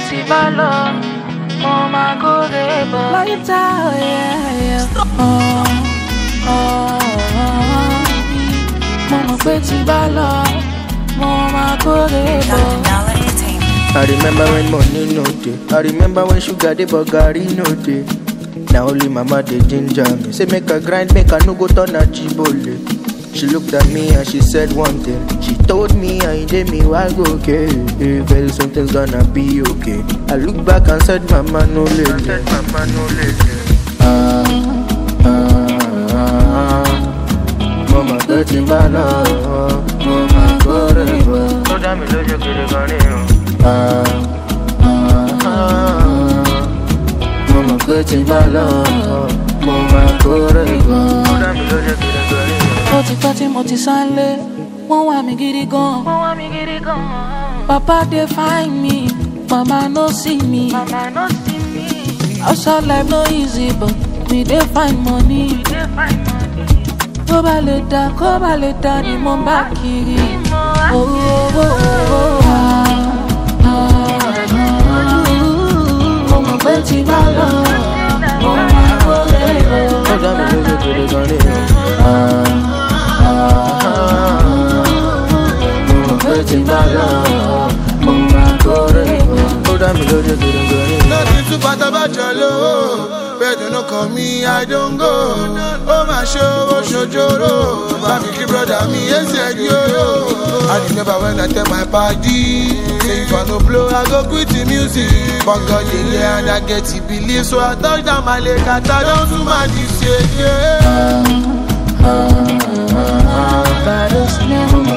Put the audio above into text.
ti bá lọ, mo máa kórè bọ̀. Láyìíta mo mọ̀ pé ti bá lọ, mo máa kórè bọ̀. I remember when money no dey. I remember when sugar dey but garri no dey. Now only mama dey ginger me. Say make I grind, make I no go turn a chibole. She looked at me and she said one thing. She told me I did me why go okay. Very soon things gonna be okay. I looked back and said mama no lady. Mama getting bad, mama go to go. So damn me love you get it Mama getting bad, mama go to go. So damn me love you get it Mo ti sanle, wọ́n wá mi gidi gan. Papa dey find me, mama no see me. Outside life no easy, but we dey find money. Kó bá lè dá ni mo bá kiri. Mo mọ̀ pé tí bá lọ, mo máa kórè bọ̀. So damn me love you get it Nothing too bad about your love, but you no call me, I don't go. Oh my show, oh shojoro, baby brother me, yes yo. I remember when I tell my party, say if I no blow, I go quit the music. But God, yeah, and I get to believe, so I touch down my leg, I touch down to my this, yeah.